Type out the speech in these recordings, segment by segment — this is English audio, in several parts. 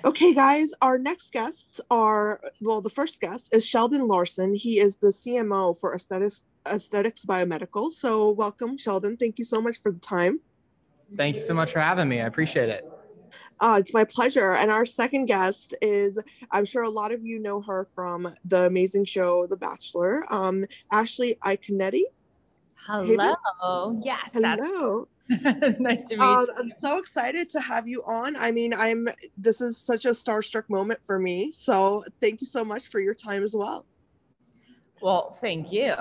Okay, guys, our next guests are, well, the first guest is Sheldon Larson. He is the CMO for Aesthetics Biomedical. So, welcome, Sheldon. Thank you so much for the time. Thank you so much for having me. I appreciate it. It's my pleasure. And our second guest is, I'm sure a lot of you know her from the amazing show, The Bachelor, Ashley Iconetti. Hey there. Hello. Yes, that's Hello. nice to meet I'm you. so excited to have you on. I mean, this is such a starstruck moment for me. So thank you so much for your time as well. Well, thank you.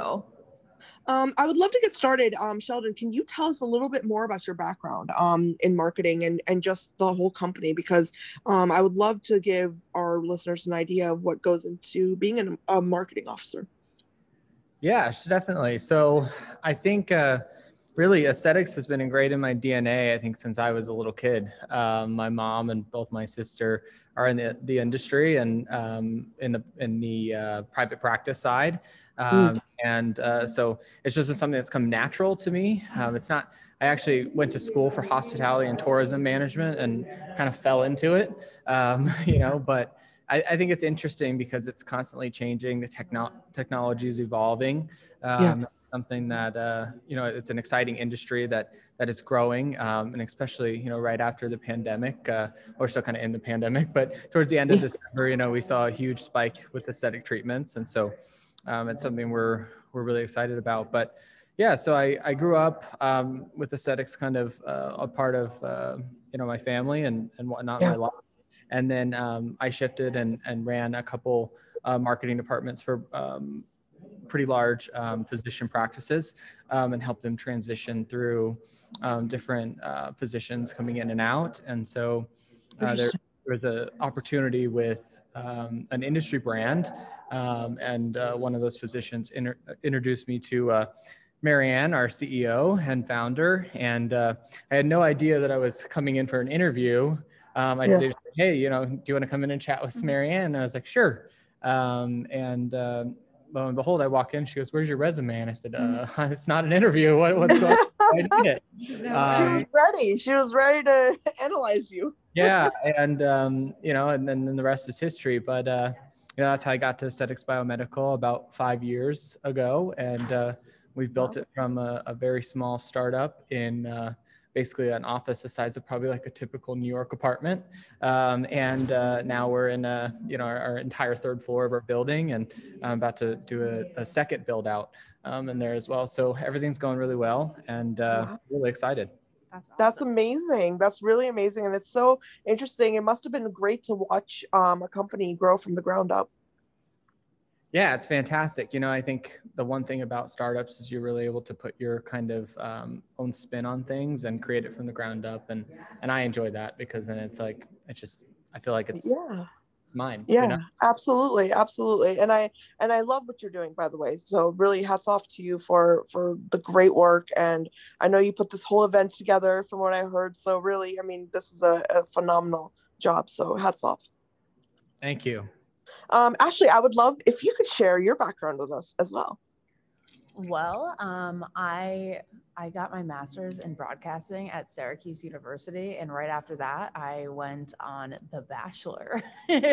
I would love to get started. Sheldon, can you tell us a little bit more about your background in marketing and just the whole company? Because I would love to give our listeners an idea of what goes into being a marketing officer. Yeah, definitely. So I think really aesthetics has been ingrained in my DNA, I think, since I was a little kid. My mom and both my sister are in the industry and in the private practice side. So it's just been something that's come natural to me. I actually went to school for hospitality and tourism management and kind of fell into it, but I think it's interesting because it's constantly changing. The technology is evolving. Something that, it's an exciting industry that is growing. And especially, right after the pandemic, we're still kind of in the pandemic, but towards the end of December, we saw a huge spike with aesthetic treatments. And so it's something we're really excited about. But yeah, so I grew up with aesthetics kind of a part of, my family and whatnot, my life. And then I shifted and ran a couple marketing departments for pretty large physician practices and helped them transition through different physicians coming in and out. And so there was an opportunity with an industry brand, and one of those physicians introduced me to Marianne, our CEO and founder. And I had no idea that I was coming in for an interview. Said, hey, do you want to come in and chat with Marianne? And I was like, sure. Lo and behold, I walk in, she goes, where's your resume? And I said, it's not an interview. What's going on? I need it. She was ready. She was ready to analyze you. Yeah. And, and then the rest is history. But, that's how I got to Aesthetics Biomedical about 5 years ago. And we've built it from a very small startup in basically an office the size of probably like a typical New York apartment. Now we're in our entire third floor of our building, and I'm about to do a second build out in there as well. So everything's going really well, and really excited. That's awesome. That's amazing. That's really amazing. And it's so interesting. It must've been great to watch a company grow from the ground up. Yeah, it's fantastic. I think the one thing about startups is you're really able to put your kind of own spin on things and create it from the ground up. And I enjoy that because then I feel like it's mine. Yeah, absolutely. Absolutely. And I love what you're doing, by the way. So really hats off to you for the great work. And I know you put this whole event together from what I heard. So really, I mean, this is a phenomenal job. So hats off. Thank you. Ashley, I would love if you could share your background with us as well. Well, I got my master's in broadcasting at Syracuse University, and right after that, I went on The Bachelor.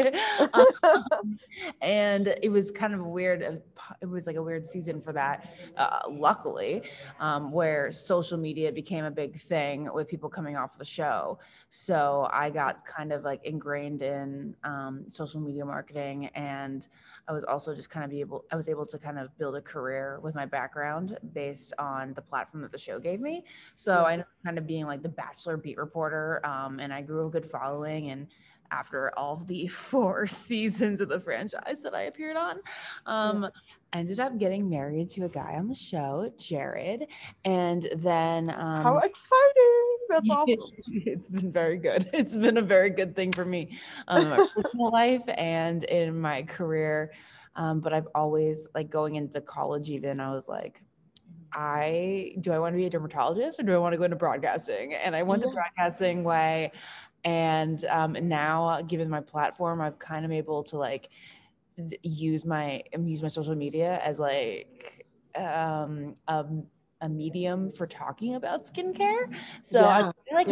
And it was kind of weird. It was like a weird season for that, luckily, where social media became a big thing with people coming off the show. So I got kind of like ingrained in social media marketing, and I was also just kind of I was able to kind of build a career with my background based on the platform that the show gave me. So I ended up kind of being like the Bachelor beat reporter, and I grew a good following. And after all of the 4 seasons of the franchise that I appeared on, I ended up getting married to a guy on the show, Jared. And then how exciting! That's awesome. It's been very good. It's been a very good thing for me in my personal life and in my career. But I've always, like, going into college even, I was like, do I want to be a dermatologist or do I want to go into broadcasting? And I went the broadcasting way. And now, given my platform, I've kind of able to like use my social media as like a medium for talking about skincare. So I like meld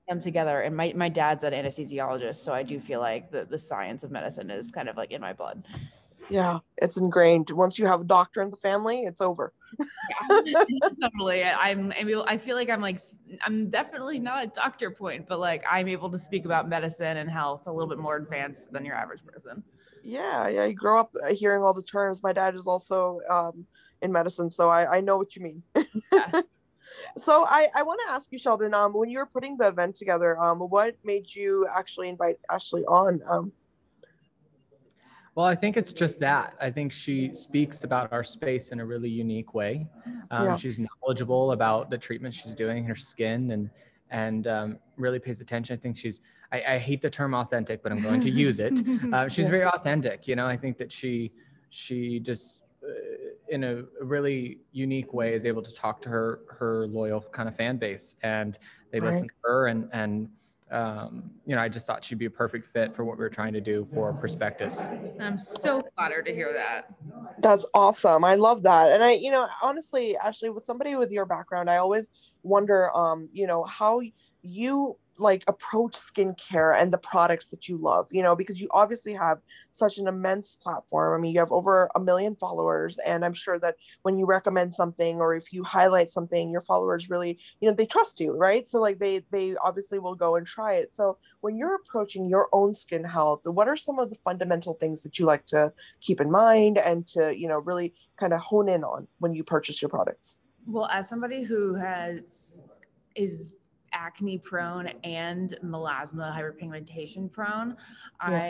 them together. And my dad's an anesthesiologist, so I do feel like the science of medicine is kind of like in my blood. Yeah, it's ingrained. Once you have a doctor in the family, it's over. Yeah, totally. I feel like I'm definitely not a doctor point, but like I'm able to speak about medicine and health a little bit more advanced than your average person. Yeah, you grow up hearing all the terms. My dad is also in medicine, so I know what you mean. Yeah. So I want to ask you, Sheldon, when you were putting the event together, what made you actually invite Ashley on? Well, I think it's just that. I think she speaks about our space in a really unique way. Yeah. She's knowledgeable about the treatment she's doing, her skin, and really pays attention. I think I hate the term authentic, but I'm going to use it. She's very authentic. I think that she just in a really unique way is able to talk to her loyal kind of fan base, and they listen to her, and I just thought she'd be a perfect fit for what we were trying to do for Perspectives. I'm so flattered to hear that. That's awesome. I love that. And honestly, Ashley, with somebody with your background, I always wonder, how you like approach skincare and the products that you love, because you obviously have such an immense platform. I mean, you have over 1 million followers, and I'm sure that when you recommend something or if you highlight something, your followers really, they trust you, right? So like they obviously will go and try it. So when you're approaching your own skin health, what are some of the fundamental things that you like to keep in mind and to, really kind of hone in on when you purchase your products? Well, as somebody who is acne prone and melasma hyperpigmentation prone, yeah.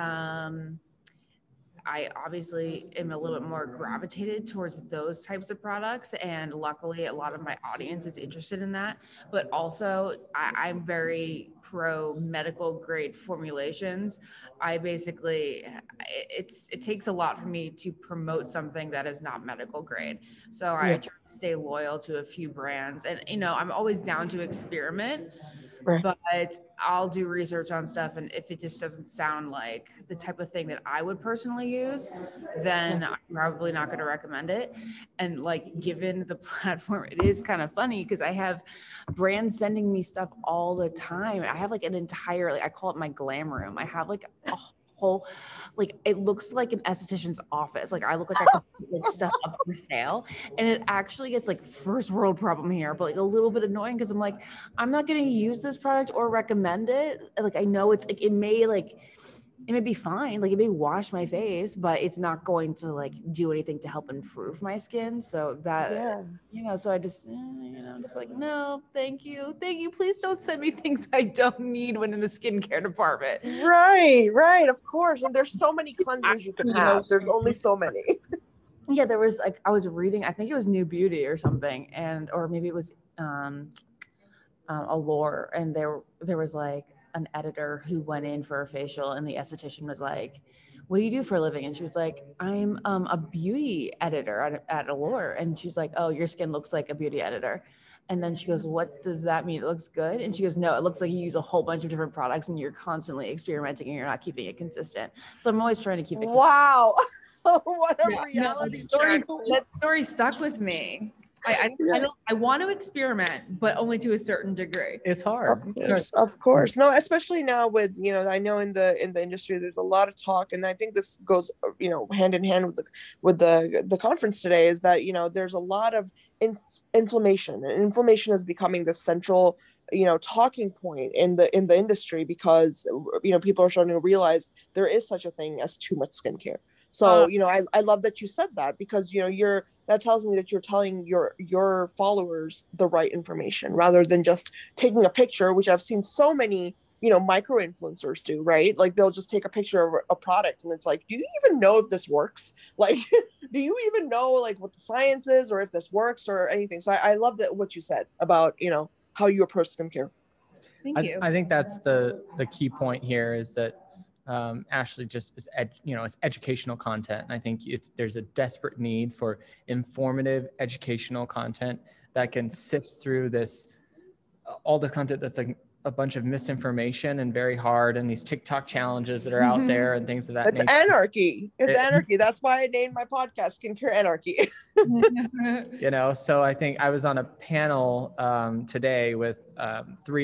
I obviously am a little bit more gravitated towards those types of products, and luckily a lot of my audience is interested in that. But also I'm very pro medical grade formulations. It takes a lot for me to promote something that is not medical grade. So I try to stay loyal to a few brands, and I'm always down to experiment. Right. But I'll do research on stuff, and if it just doesn't sound like the type of thing that I would personally use, then I'm probably not going to recommend it. And like, given the platform, it is kind of funny because I have brands sending me stuff all the time. I have like an entire, I call it my glam room. I have like a whole, it looks like an esthetician's office. Like I look like I could put like stuff up for sale, and it actually gets like first world problem here, but like a little bit annoying because I'm like, I'm not going to use this product or recommend it. Like I know it's like it may be fine, like it may wash my face, but it's not going to like do anything to help improve my skin. So that, so I just, just like, no, thank you. Please don't send me things I don't need when in the skincare department. Right. Of course. And there's so many cleansers you can have. There's only so many. Yeah. There was like, I was reading, I think it was New Beauty or something. Or maybe it was Allure. And there was like an editor who went in for a facial, and the esthetician was like, what do you do for a living? And she was like, I'm a beauty editor at Allure. And she's like, oh, your skin looks like a beauty editor. And then she goes, what does that mean? It looks good? And she goes, no, it looks like you use a whole bunch of different products and you're constantly experimenting and you're not keeping it consistent. So I'm always trying to keep it consistent. Wow. What a reality check. That story stuck with me. I want to experiment, but only to a certain degree. It's hard. Of course. No, especially now with, I know in the industry, there's a lot of talk. And I think this goes, hand in hand with the conference today, is that, there's a lot of inflammation, and inflammation is becoming the central, talking point in the industry, because, people are starting to realize there is such a thing as too much skincare. So, I love that you said that, because, that tells me that you're telling your followers the right information, rather than just taking a picture, which I've seen so many, micro influencers do, right? Like they'll just take a picture of a product, and it's like, do you even know if this works? Like, do you even know like what the science is, or if this works or anything? So I love that what you said about, how you approach skincare. Thank you. I think that's the key point here, is that Ashley just is, it's educational content. And I think there's a desperate need for informative educational content that can sift through all the content that's like a bunch of misinformation and very hard, and these TikTok challenges that are out there and things of that nature. It's anarchy. Anarchy. That's why I named my podcast Skincare Anarchy. So I think I was on a panel today with 3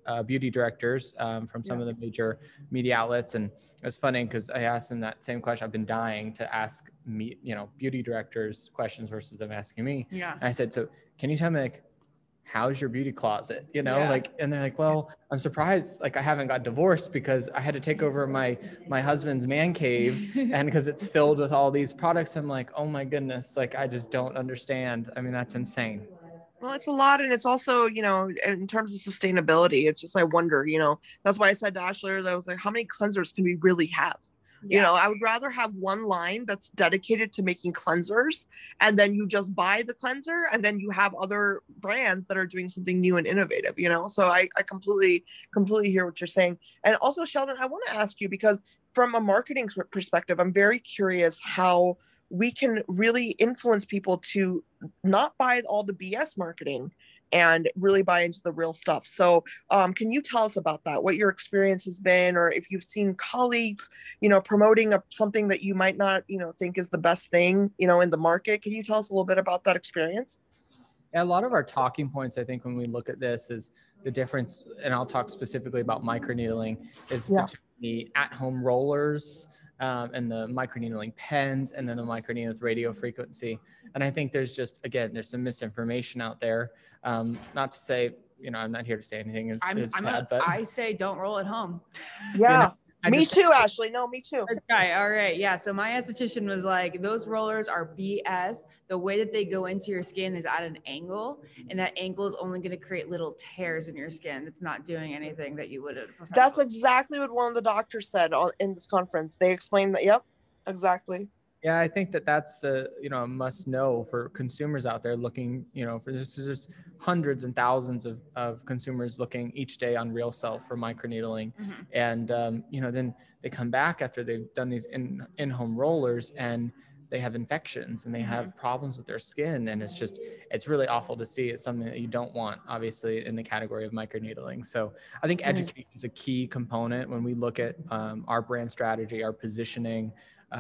beauty directors from some of the major media outlets. And it was funny because I asked them that same question. I've been dying to ask me, beauty directors questions versus them asking me. Yeah. And I said, so can you tell me, like, how's your beauty closet? And they're like, well, I'm surprised, like, I haven't got divorced because I had to take over my husband's man cave and because it's filled with all these products. I'm like, oh my goodness, like, I just don't understand. I mean, that's insane. Well, it's a lot. And it's also, in terms of sustainability, it's just, I wonder, that's why I said to Ashley, I was like, how many cleansers can we really have? Yeah. I would rather have one line that's dedicated to making cleansers, and then you just buy the cleanser, and then you have other brands that are doing something new and innovative, So I completely hear what you're saying. And also, Sheldon, I want to ask you, because from a marketing perspective, I'm very curious how we can really influence people to not buy all the BS marketing and really buy into the real stuff. So can you tell us about that, what your experience has been, or if you've seen colleagues, promoting something that you might not, think is the best thing, in the market? Can you tell us a little bit about that experience? Yeah, a lot of our talking points, I think, when we look at this is the difference, and I'll talk specifically about microneedling, is between the at-home rollers and the microneedling pens, and then the microneedling with radio frequency. And I think there's there's some misinformation out there. Not to say, I'm not here to say anything is bad, but I say don't roll at home. Yeah. Me too, Ashley. No, me too. Okay, all right. Yeah. So my esthetician was like, those rollers are BS. The way that they go into your skin is at an angle, and that angle is only going to create little tears in your skin. It's not doing anything that you would have. That's exactly what one of the doctors said in this conference. They explained that. Yep, exactly. Yeah, I think that's a must know for consumers out there looking, for there's hundreds and thousands of consumers looking each day on RealSelf for microneedling. Mm-hmm. And, then they come back after they've done these in-home rollers and they have infections and they have problems with their skin. And it's really awful to see. It's something that you don't want, obviously, in the category of microneedling. So I think education is a key component when we look at our brand strategy, our positioning,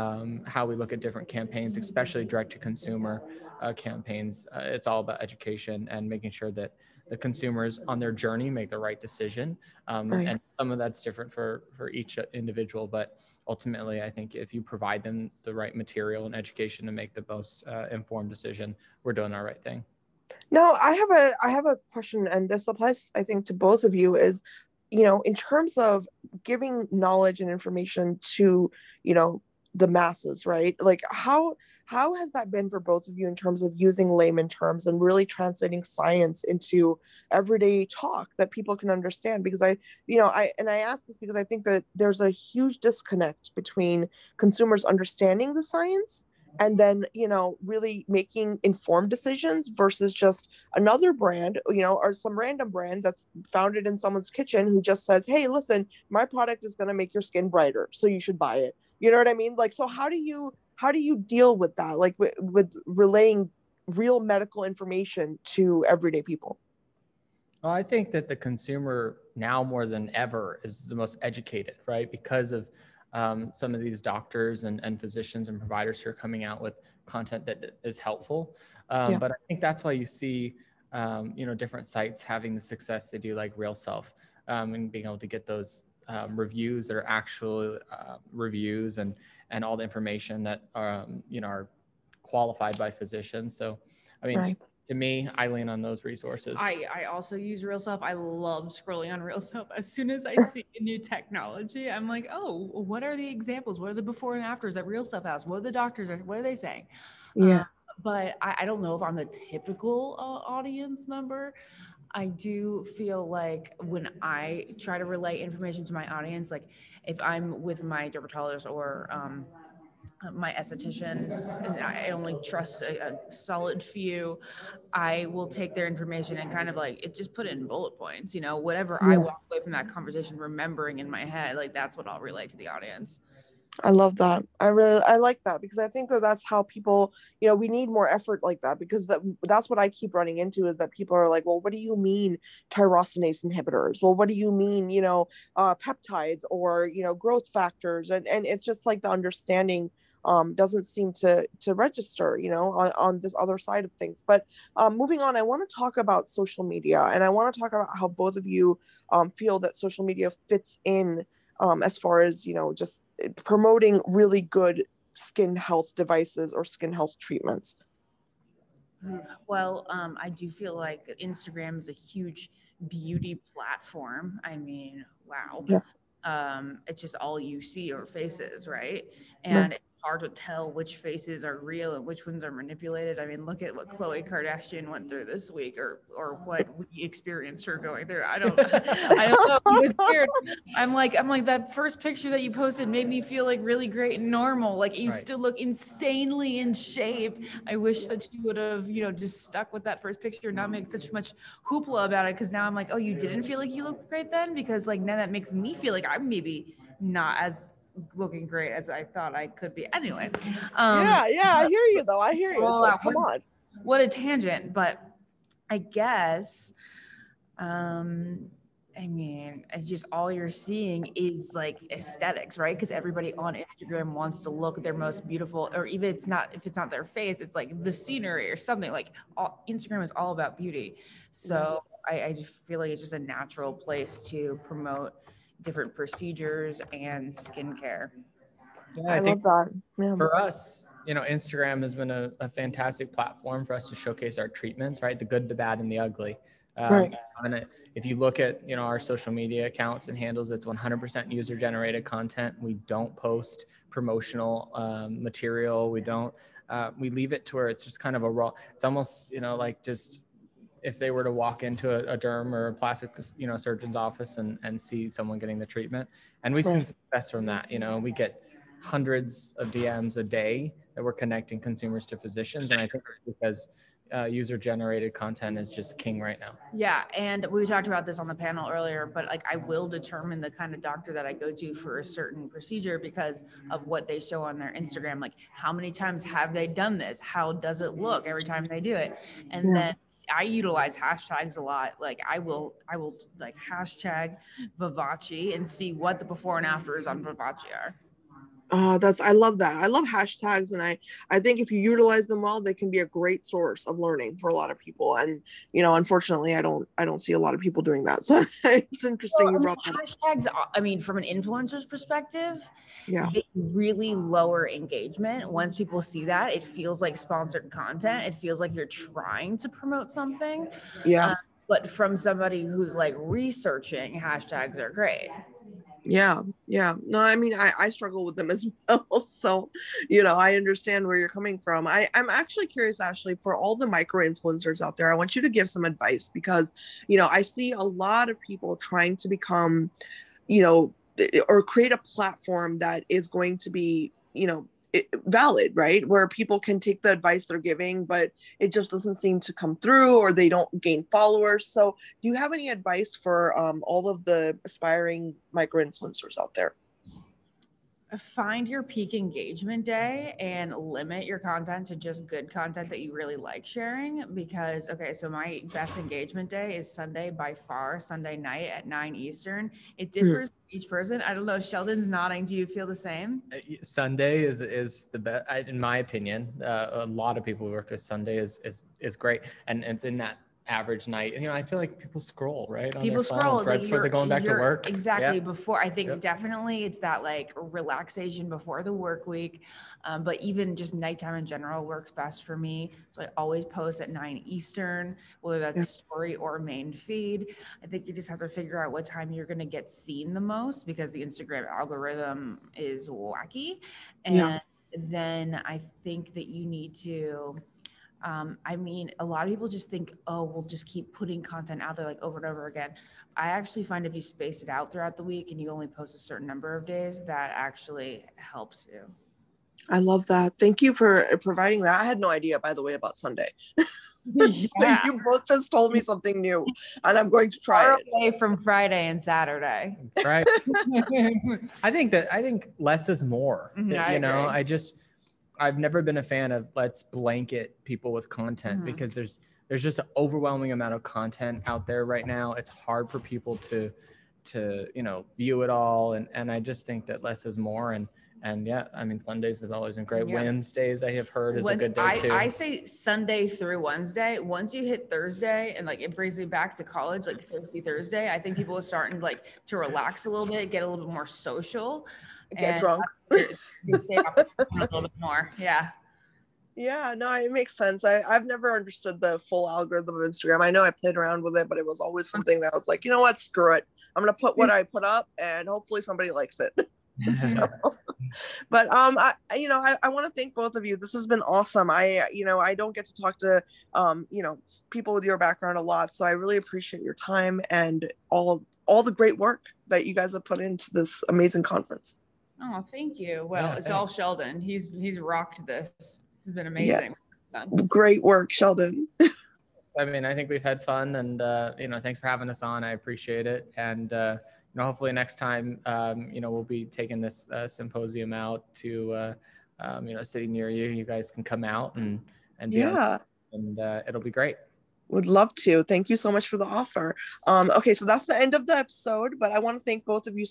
how we look at different campaigns, especially direct to consumer campaigns. It's all about education and making sure that the consumers on their journey make the right decision. And some of that's different for each individual, but ultimately I think if you provide them the right material and education to make the most informed decision, we're doing our right thing. No, I have a question, and this applies, I think, to both of you, is, in terms of giving knowledge and information to, the masses, right? Like how has that been for both of you in terms of using layman terms and really translating science into everyday talk that people can understand? Because I ask this because I think that there's a huge disconnect between consumers understanding the science and then, really making informed decisions versus just another brand, or some random brand that's founded in someone's kitchen who just says, hey, listen, my product is going to make your skin brighter, so you should buy it. You know what I mean? Like, so how do you deal with that? Like with relaying real medical information to everyday people? Well, I think that the consumer now more than ever is the most educated, right? Because of some of these doctors and physicians and providers who are coming out with content that is helpful. But I think that's why you see, different sites having the success they do, like RealSelf, and being able to get those reviews that are actual reviews and all the information that are qualified by physicians. So, I mean, to me, I lean on those resources. I also use RealSelf. I love scrolling on RealSelf. As soon as I see a new technology, I'm like, oh, what are the examples? What are the before and afters that RealSelf has? What are the doctors? What are they saying? Yeah. But I don't know if I'm the typical audience member. I do feel like when I try to relay information to my audience, like if I'm with my dermatologist or my estheticians, and I only trust a solid few, I will take their information and kind of just put it in bullet points, whatever I walk away from that conversation remembering in my head, like that's what I'll relay to the audience. I love that. I like that, because I think that that's how people, we need more effort like that, because that's what I keep running into, is that people are like, well, what do you mean tyrosinase inhibitors? Well, what do you mean, peptides or, growth factors? And it's just like the understanding doesn't seem to register, you know, on this other side of things. But moving on, I want to talk about social media, and I want to talk about how both of you feel that social media fits in as far as, you know, just promoting really good skin health devices or skin health treatments. Well, I do feel like Instagram is a huge beauty platform. I mean, wow. Yeah. It's just all you see are faces, right? Right. And it's hard to tell which faces are real and which ones are manipulated. I mean, look at what Khloe Kardashian went through this week, or what we experienced her going through. I don't know. It was weird. I'm like that first picture that you posted made me feel like really great and normal. Like you still look insanely in shape. I wish that you would have, you know, just stuck with that first picture and not make such much hoopla about it. Because now I'm like, oh, you didn't feel like you looked great then? Because like now that makes me feel like I'm maybe not as looking great as I thought I could be. Anyway. Yeah, I hear you though. I hear you. It's like, come on. What a tangent. But I guess, I mean, it's just all you're seeing is like aesthetics, right? Because everybody on Instagram wants to look their most beautiful, or even if it's not their face, it's like the scenery or something. Like Instagram is all about beauty. So I just feel like it's just a natural place to promote different procedures and skincare. Yeah, I love that. Yeah. For us, you know, Instagram has been a fantastic platform for us to showcase our treatments, right? The good, the bad, and the ugly. Right. And if you look at, you know, our social media accounts and handles, it's 100% user generated content. We don't post promotional material. We don't, we leave it to where it's just kind of a raw, it's almost, you know, like just if they were to walk into a derm or a plastic, you know, surgeon's office and see someone getting the treatment. And we've seen success from that. You know, we get hundreds of DMs a day that we're connecting consumers to physicians. And I think it's because user generated content is just king right now. Yeah. And we talked about this on the panel earlier, but like I will determine the kind of doctor that I go to for a certain procedure because of what they show on their Instagram. Like how many times have they done this? How does it look every time they do it? And then I utilize hashtags a lot. Like I will like hashtag Vivace and see what the before and afters on Vivace are. I love that. I love hashtags, and I think if you utilize them well, they can be a great source of learning for a lot of people. And you know, unfortunately, I don't see a lot of people doing that. So it's interesting you brought that up. Hashtags, I mean, from an influencer's perspective, yeah, they really lower engagement. Once people see that, it feels like sponsored content. It feels like you're trying to promote something. Yeah. But from somebody who's like researching, hashtags are great. Yeah. No, I mean, I struggle with them as well. So, you know, I understand where you're coming from. I'm actually curious, Ashley, for all the micro influencers out there, I want you to give some advice because, you know, I see a lot of people trying to become, you know, or create a platform that is going to be, you know, valid, right? Where people can take the advice they're giving, but it just doesn't seem to come through or they don't gain followers. So do you have any advice for all of the aspiring micro influencers out there? Find your peak engagement day and limit your content to just good content that you really like sharing. Because, okay, so my best engagement day is Sunday by far, Sunday night at 9 Eastern. It differs for each person. I don't know. Sheldon's nodding. Do you feel the same? Sunday is the best, in my opinion. A lot of people who work with Sunday is great. And it's in that average night. And, you know, I feel like people scroll, right? People scroll right before they're going back to work. Exactly. Before, I think definitely it's that like relaxation before the work week. But even just nighttime in general works best for me. So I always post at 9 Eastern, whether that's story or main feed. I think you just have to figure out what time you're going to get seen the most because the Instagram algorithm is wacky. And then I think that you need to, I mean, a lot of people just think, oh, we'll just keep putting content out there like over and over again. I actually find if you space it out throughout the week and you only post a certain number of days, that actually helps you. I love that. Thank you for providing that. I had no idea, by the way, about Sunday. So you both just told me something new and I'm going to try it. Away from Friday and Saturday. That's right. I think less is more. You know, I've never been a fan of let's blanket people with content because there's just an overwhelming amount of content out there right now. It's hard for people to you know, view it all. And I just think that less is more. And And yeah, I mean, Sundays have always been great. Yeah. Wednesdays, I have heard, is a good day too. I say Sunday through Wednesday. Once you hit Thursday, and like it brings me back to college, like Thursday, I think people are starting like to relax a little bit, get a little bit more social, Get drunk. Stay up a little bit more. Yeah. Yeah, no, it makes sense. I've never understood the full algorithm of Instagram. I know I played around with it, but it was always something that I was like, you know what, screw it. I'm gonna put what I put up, and hopefully somebody likes it. So, but I want to thank both of you. This has been awesome. I don't get to talk to people with your background a lot, so I really appreciate your time and all the great work that you guys have put into this amazing conference. Oh, thank you. Well, it's all Sheldon. He's rocked this. This has been amazing. Yes. Great work, Sheldon. I mean, I think we've had fun, and thanks for having us on. I appreciate it, and hopefully next time, we'll be taking this symposium out to a city near you. You guys can come out and be on, and it'll be great. Would love to. Thank you so much for the offer. Okay, so that's the end of the episode, but I want to thank both of you